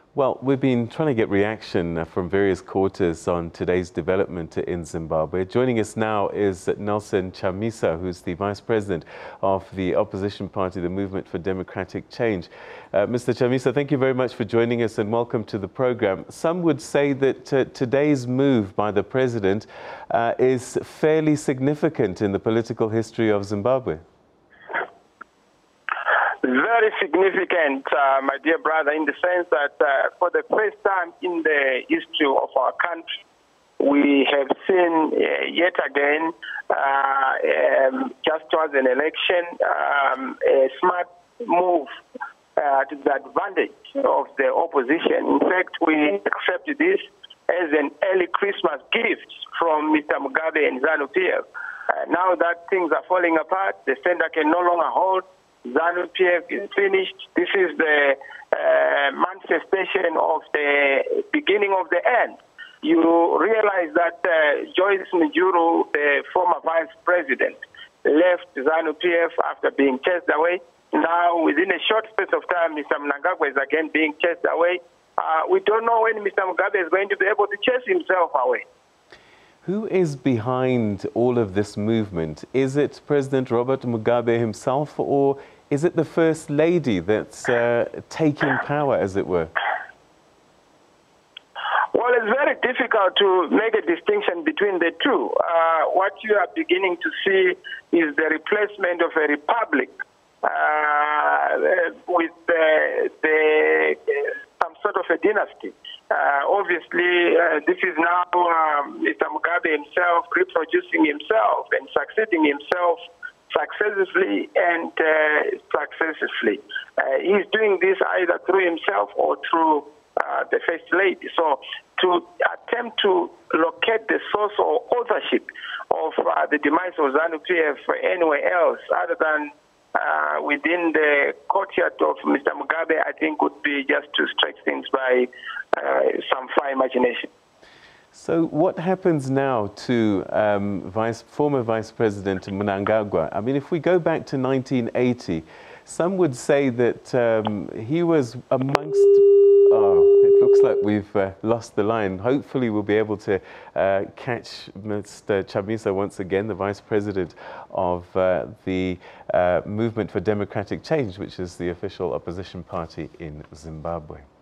Well, we've been trying to get reaction from various quarters on today's development in Zimbabwe. Joining us now is Nelson Chamisa, who's the Vice President of the opposition party, the Movement for Democratic Change. Mr. Chamisa, thank you very much for joining us and welcome to the program. Some would say that today's move by the President is fairly significant in the political history of Zimbabwe. Very significant, my dear brother, in the sense that for the first time in the history of our country, we have seen yet again, just towards an election, a smart move to the advantage of the opposition. In fact, we accepted this as an early Christmas gift from Mr. Mugabe and ZANU-PF. Now that things are falling apart, the center can no longer hold. ZANU-PF is finished. This is the manifestation of the beginning of the end. You realize that Joyce Mujuru, the former vice president, left ZANU-PF after being chased away. Now, within a short space of time, Mr. Mnangagwa is again being chased away. We don't know when Mr. Mugabe is going to be able to chase himself away. Who is behind all of this movement? Is it President Robert Mugabe himself, or is it the First Lady that's taking power, as it were? Well, it's very difficult to make a distinction between the two. What you are beginning to see is the replacement of a republic with some sort of a dynasty. Obviously, this is now Mr. Mugabe himself reproducing himself and succeeding himself successfully and successfully. He's doing this either through himself or through the First Lady. So to attempt to locate the source or authorship of the demise of ZANU-PF anywhere else other than within the courtyard of Mr. Mugabe, I think would be just to stretch things by some far imagination. So what happens now to former Vice President Mnangagwa? I mean, if we go back to 1980, some would say that he was amongst... it looks like we've lost the line. Hopefully we'll be able to catch Mr. Chamisa once again, the Vice President of the Movement for Democratic Change, which is the official opposition party in Zimbabwe.